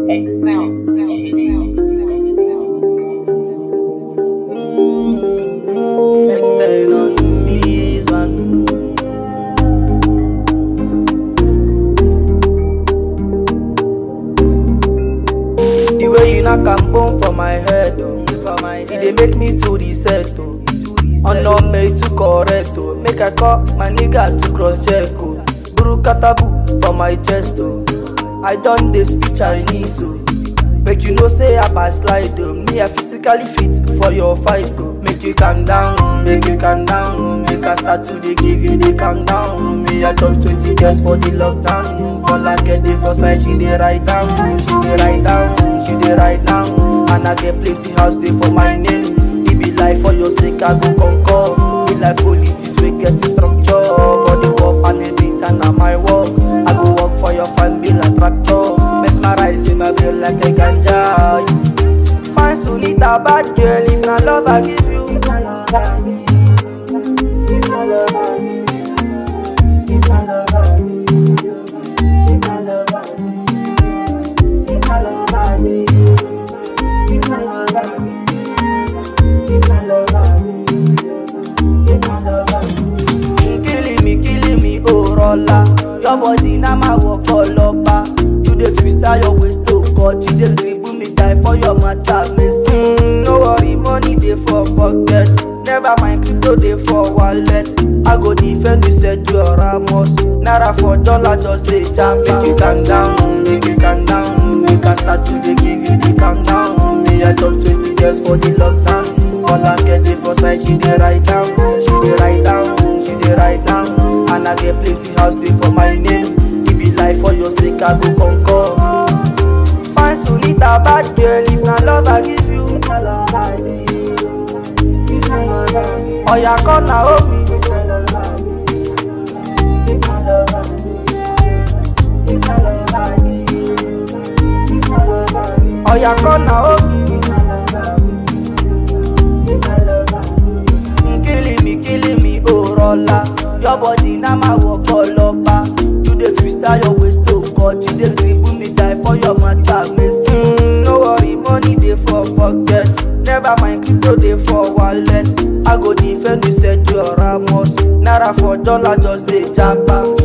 Extend on this one. The way you knock and bone for my head, oh. It dey make me to reset, oh. No make to correct, oh. Make I call my nigga to cross check, oh. Buru katabu for my chest, oh. I done dey speak Chinese, oh. Make you know say I pass slide, oh. Me I physically fit for your fight, oh. Make you calm down, make you calm down. Make I start to dey give you the calm down. Me I chop 20 years for the lockdown. For like a day for side, she dey write down. She dey write down, she dey write down. And I get plenty house dey for my name. It be like for your sake I go conquer. Be like politics we get the structure. Body work and the beat and na my work. I go work for your family like tractor. Mesmerize in my brain like a ganja. Fine Sunita bad girl, if na love I give you. If na love I give you. If na love I give you. If na love I give you. If na love I give you. If na love I give you. If na love I give you. If na love I give you. If na love I give you. Killing me, oh rolla. Your body na my work all over. You dey twist out your waist to cut. You dey dribble me die for your matter, missing. No worry, money dey for pocket. Never mind, crypto dey for wallet. I go defend you, said you are Ramos. Naira for dollar, just dey jam. Make you calm down, make you calm down. Make I start to dey give you the calm down. Me I chop 20 years for the lockdown. For like get dey for side, she dey write down. She dey write down, she dey write down. And I get plenty house dey for my name. It be like for your sake I go conquer. Fine Sunita bad girl, if na love I give you. If na love I give you. If na love I give you. Oh yeah, come now, hold me. If na love I give you. If na love I give you. If na love I give you. If na love I give you. Oh yeah, come now, hold me. If na love I give you. If na love I give you. Killing me, oh rolla. Your body na my work all over. You dey twist out your waist to cut. You dey dribble me die for your matter, missing. No worry, money dey for pocket. Never mind, crypto dey for wallet. I go defend you, said you are Ramos. Naira for dollar, just dey japa.